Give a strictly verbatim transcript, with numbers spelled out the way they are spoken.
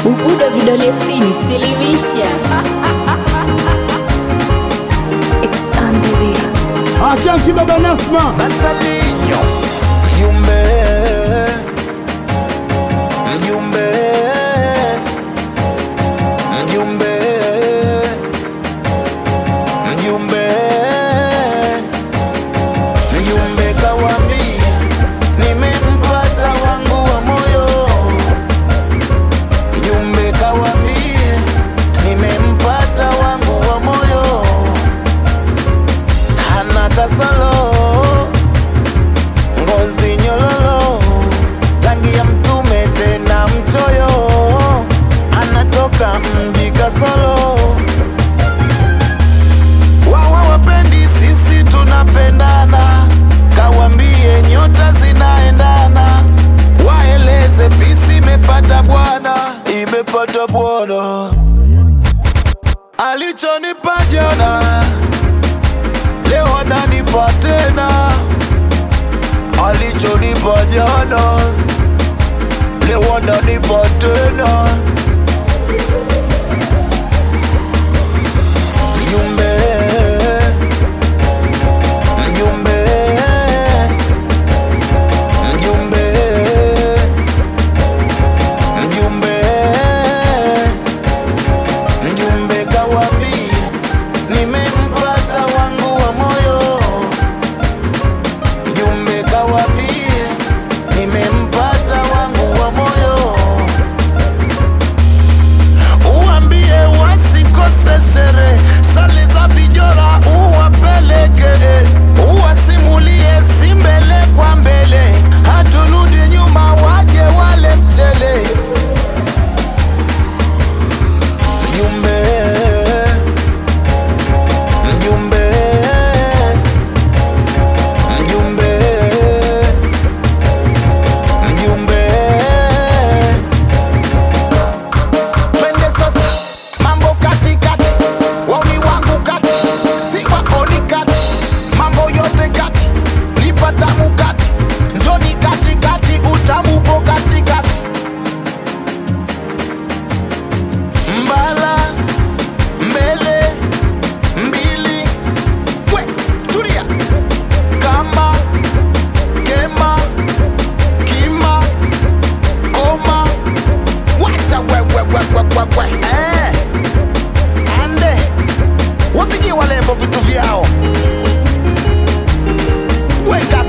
Bubuda vidole sitini silimisha. X and the Beats. Achanki baba Nasma Basalinyo Mjumbe Mjumbe Mjumbe Mjumbe Mjumbe kawambia nimempata wangu wa moyo. Mjumbe kawambia nimempata wangu wa moyo. Hana kasalo ngozi nyololo, rangi ya mtume tena mchoyo, anatoka mji Kasolo. Wawa wapendi sisi tunapendana, kawambie nyota zinaendana, waeleze pisi imepata bwana, imepata bwana. Alichonipa jana leo ananipa tena, alichonipa jana leo ananipa tena.